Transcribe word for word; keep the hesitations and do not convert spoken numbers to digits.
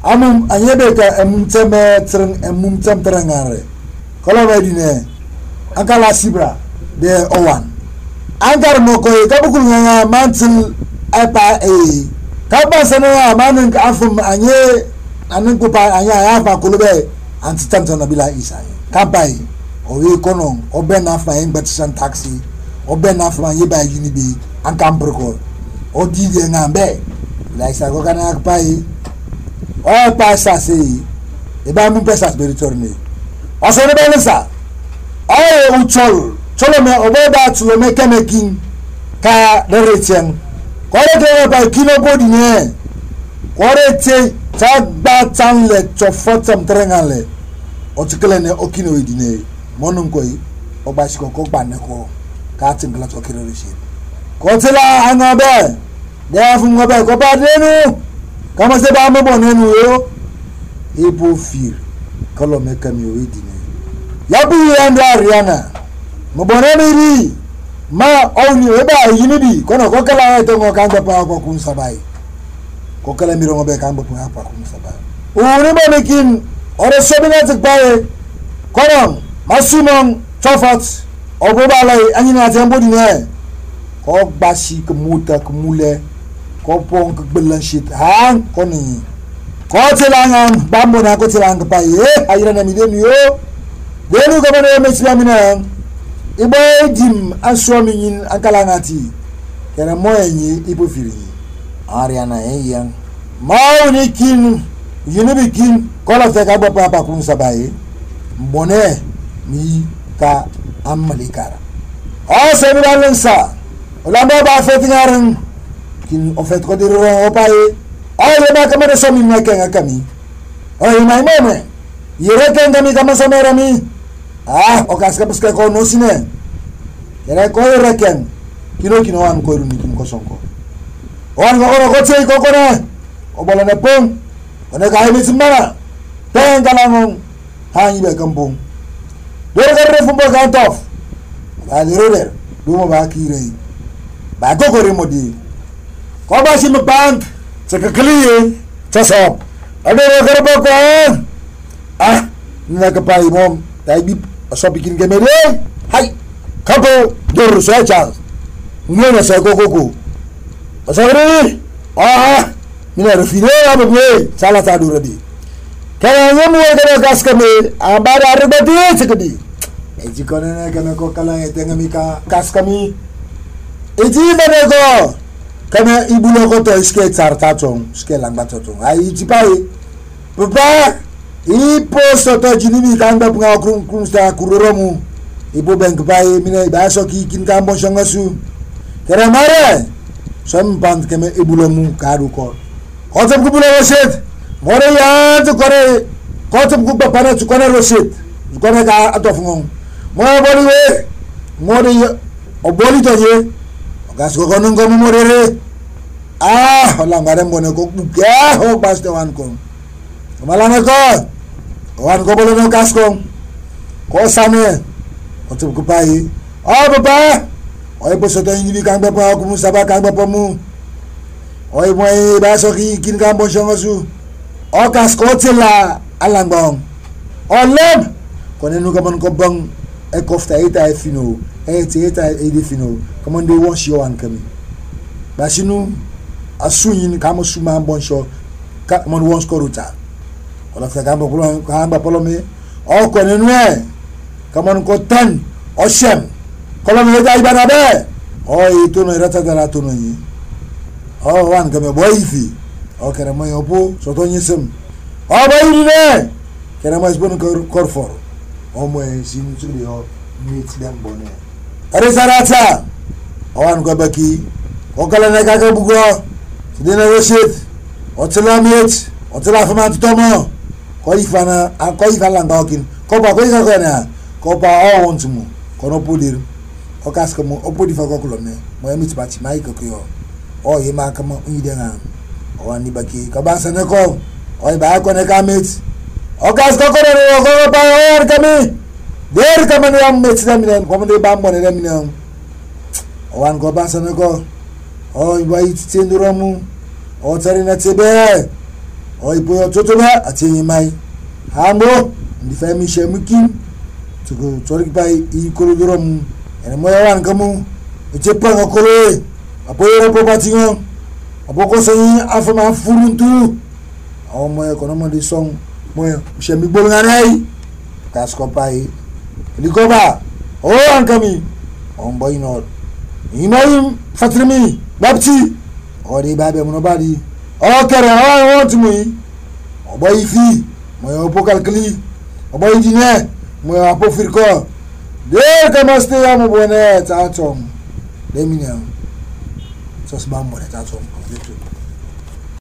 amum anyebeka emumteme treng emumtem trengare kala wedine ankala sibra de owan ankar mokoy kabukul nga mantil apa e kaba sana manin ka afum anye anin ko pa anya ya pa kulube antitamta na bila isa kabai owe kono oben afa en batisan taxi oben afa yeba yunibi ankambroko odi de ngambe la isa ko kana akpai o pasa si e ba mun pesa be retorne o so ne bensa o uchol cholo me obeda chulo me kemekin ka deretian ko le de ba kino bodi ne ko re te tagba tanle chofotam trengale o tikele ne okino edine monun koyi o ba shi ko ko gba ne ko ka tingla to kire rishi ko tela anabe de afun ngobe ko ba denu kama se ba mo bonenu yo ebo fir kolo me kami o edine yabu yanda ariana mo bonenu ri ma oni e ba yinibi kono ko kala to ngo kan pa ko kun sabai ko kala mi rongo be kan pa kun sabai o ne ba mekin ore sobina tikbaye kono masumon chofat obobalai anyina tembodi ne ko gbashi kmuta kmule ko pon kbelan shit han koni ko tilangan bambo na ko tilang pa ye ayira na midenu yo denu ko bane meslamina ibo dim aswomin ankalangati kera moyenyi ibo firi ariana eyan maunikin yinibikin kola te ka bapa pa kun sabai mbone mi ka amalikara o se mi balansa olamba ba fetingaran kin ofet ko diro o pai o le ma ka mare so mi na kenga kami o i mai meme yere kenga mi kama so mera mi ah o kaska buska ko no sine yere ko reken kilo kino an ko ru ni kin ko sonko o an ko ro ko tei ko ko na o bola na pon ona ka mi simara tenga la mon hanyi be kampung dore ka refu bo kan tof ba dore do mo ba kire ba ko ko remodi ko ba si bank se ka kliye ta so adore ka bo ko ah na ka pai mom dai bi so bikin gemele hai kapo dor so cha ngena sa ko ko ko asagre ah mina refire abwe sala ta dure bi kaya nyamu wega kaskame abara arbati chikdi eji konene kana ko kala etenga mika kaskami eji bane ko kana ibulo ko to iske tsarta chong iske langba chong ai jipai papa ipo soto jinimi kanga punga krum krum sta kuroromu ipo bank bai mina ba so ki kin kambo shangasu kera mare som band keme ibulo mu karu ko otam ku bulo waset more ya to kore kotum ku ba pana to kore rosit kore ka atof ngong mo boli we more o boli to ye gas ko konon ko mo re ah hola ngare mo ne ko ga ho pas de wan ko malane ko wan ko bolo no gas ko ko same otum ku pai oh baba oi bo so to ni kan ba pa ku musaba kan ba pa mu oi mo ba so ki kin kan bo shongasu o kas ko tela alangbong o leb konenu kamon ko bang e kofta eta e fino e eta e de fino kamon de won shi wan kami ba sinu asunyin kamo suma bon sho ka mon won skoruta ola fa kambo ko kamba polome o konenu e kamon ko tan o shem kolome da ibana be o ito no rata da to no yi o wan kame boyifi o kera mo yopo so to nyisem o bayiri ne kera mo isbon kor for o mo sin tsuli o mit dem bone are sarata o wan go baki o kala na ka bugo sidena roshit o tlamit o tlafama tomo ko ifana a ko ifala ngokin ko ba ko ka na ko ba o wontumu ko no pudir o kaska mo o pudi fa ko kolone mo yami tibati mai ko yo o yema kama unidena o ani baki ka ba sana ko o ba ko ne kamit o kaska ko ne ko ba o kami der kama ne am met daminen ko mo de ba mo ne daminen o an ko ba sana ko o ba it tendromu o tarina tebe oi boyo totoba atenyi mai hambo ndi fami shemukin tuko tori bai I kolodorom ene moya wan kamu echepa ngakole apoyo po batingo aboko sanyi afama furuntu awo moya kono mo di song moya shemi bolnganai kasko pai likoba o ankami on boy no inoyim fatrimi babti ori babe monobadi o kere o want me o boy fi moya opo kalkli o boy dine moya apo firko de kamaste ya mo bone tatom de minya sos bambo tatom